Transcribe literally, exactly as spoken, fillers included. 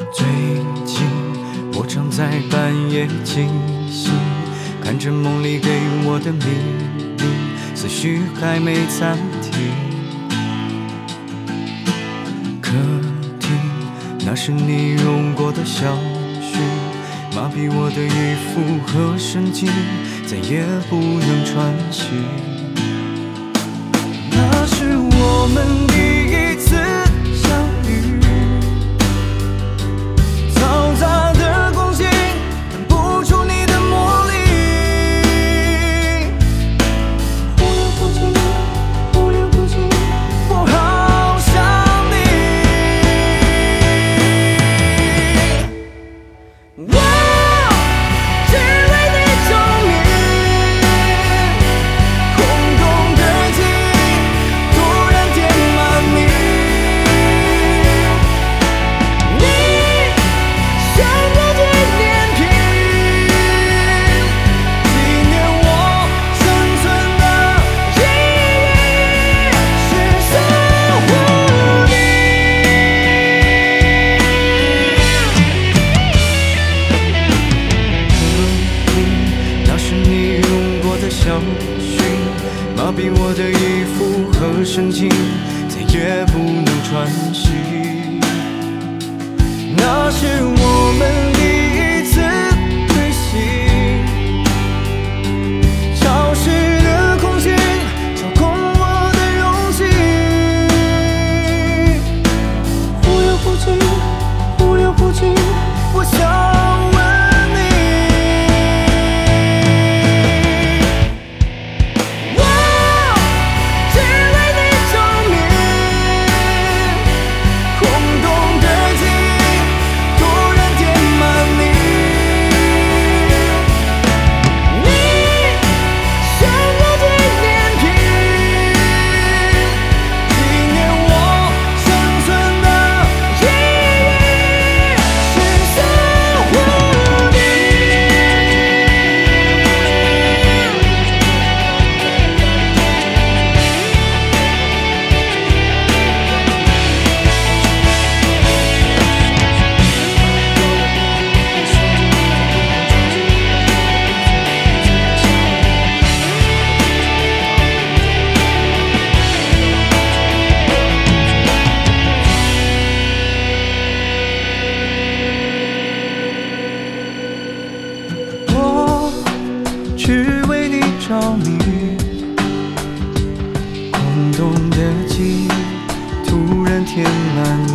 最近我常在半夜惊醒，看着梦里给我的秘密，思绪还没暂停。客厅，那是你用过的小讯，麻痹我的衣服和神经，再也不能喘息。那是我们第一次相遇，嘈杂的空气看不出你的魔力。忽远忽近，忽远忽近，我好想你。我只为你着迷，空洞的记忆突然填满你。你像我纪念品，纪念我生存的意义，是守护你。那是你用过的小讯，麻痹我的衣服和神经，再也不能喘息。那是我们第一次旅行，潮湿的空气操控我的勇气。忽远忽近，忽远忽近，我想问你。我只为你着迷，空洞的记忆突然填满你。你像我纪念品，纪念我生存的意义，是守护你。我只为你着迷，空洞的记忆突然填满你。